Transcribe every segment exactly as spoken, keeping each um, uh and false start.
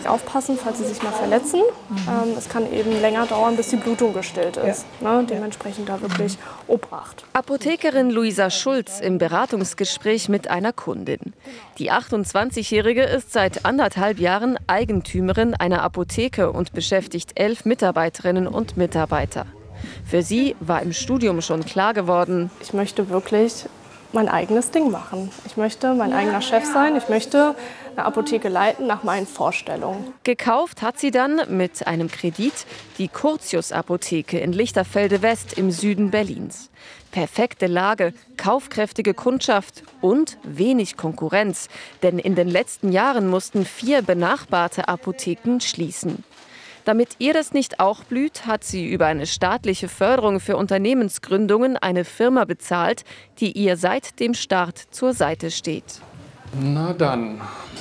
aufpassen, falls sie sich mal verletzen. Mhm. Ähm, es kann eben länger dauern, bis die Blutung gestillt ist. Ja. Ne? Dementsprechend da wirklich Obacht. Apothekerin Luisa Schulz im Beratungsgespräch mit einer Kundin. Die achtundzwanzigjährige ist seit anderthalb Jahren Eigentümerin einer Apotheke und beschäftigt elf Mitarbeiterinnen und Mitarbeiter. Für sie war im Studium schon klar geworden: Ich möchte wirklich mein eigenes Ding machen. Ich möchte mein eigener Chef sein. Ich möchte eine Apotheke leiten nach meinen Vorstellungen. Gekauft hat sie dann mit einem Kredit die Curtius-Apotheke in Lichterfelde West im Süden Berlins. Perfekte Lage, kaufkräftige Kundschaft und wenig Konkurrenz. Denn in den letzten Jahren mussten vier benachbarte Apotheken schließen. Damit ihr das nicht auch blüht, hat sie über eine staatliche Förderung für Unternehmensgründungen eine Firma bezahlt, die ihr seit dem Start zur Seite steht. Na dann,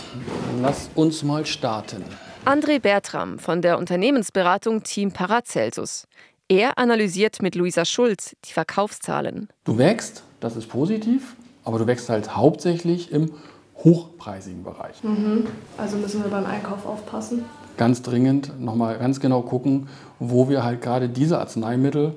lass uns mal starten. André Bertram von der Unternehmensberatung Team Paracelsus. Er analysiert mit Luisa Schulz die Verkaufszahlen. Du wächst, das ist positiv, aber du wächst halt hauptsächlich im hochpreisigen Bereich. Mhm. Also müssen wir beim Einkauf aufpassen. Ganz dringend nochmal ganz genau gucken, wo wir halt gerade diese Arzneimittel,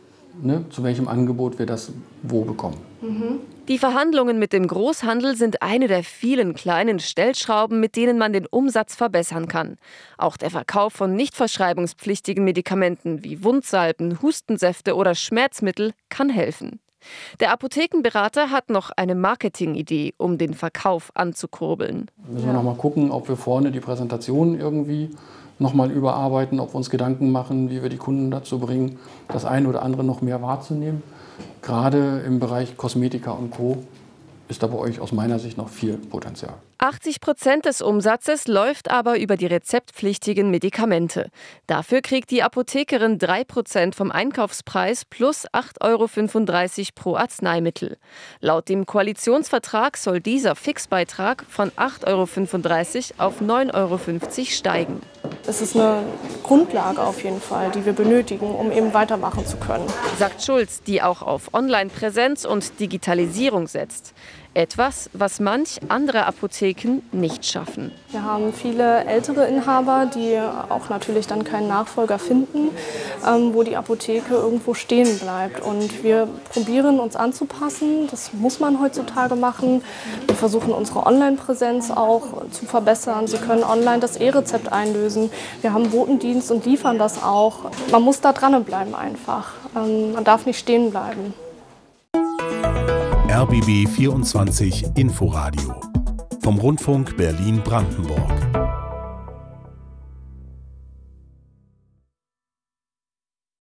ne, zu welchem Angebot wir das wo bekommen. Mhm. Die Verhandlungen mit dem Großhandel sind eine der vielen kleinen Stellschrauben, mit denen man den Umsatz verbessern kann. Auch der Verkauf von nicht verschreibungspflichtigen Medikamenten wie Wundsalben, Hustensäfte oder Schmerzmittel kann helfen. Der Apothekenberater hat noch eine Marketingidee, um den Verkauf anzukurbeln. Müssen wir noch mal gucken, ob wir vorne die Präsentation irgendwie noch mal überarbeiten, ob wir uns Gedanken machen, wie wir die Kunden dazu bringen, das eine oder andere noch mehr wahrzunehmen. Gerade im Bereich Kosmetika und Co. ist da bei euch aus meiner Sicht noch viel Potenzial. achtzig Prozent des Umsatzes läuft aber über die rezeptpflichtigen Medikamente. Dafür kriegt die Apothekerin drei Prozent vom Einkaufspreis plus acht Euro fünfunddreißig pro Arzneimittel. Laut dem Koalitionsvertrag soll dieser Fixbeitrag von acht Euro fünfunddreißig auf neun Euro fünfzig steigen. Es ist eine Grundlage auf jeden Fall, die wir benötigen, um eben weitermachen zu können. Sagt Schulz, die auch auf Online-Präsenz und Digitalisierung setzt. Etwas, was manch andere Apotheken nicht schaffen. Wir haben viele ältere Inhaber, die auch natürlich dann keinen Nachfolger finden, ähm, wo die Apotheke irgendwo stehen bleibt. Und wir probieren uns anzupassen, das muss man heutzutage machen. Wir versuchen unsere Online-Präsenz auch zu verbessern. Sie können online das E-Rezept einlösen. Wir haben Botendienst und liefern das auch. Man muss da dranbleiben einfach. Ähm, man darf nicht stehen bleiben. R B B vierundzwanzig Inforadio vom Rundfunk Berlin-Brandenburg.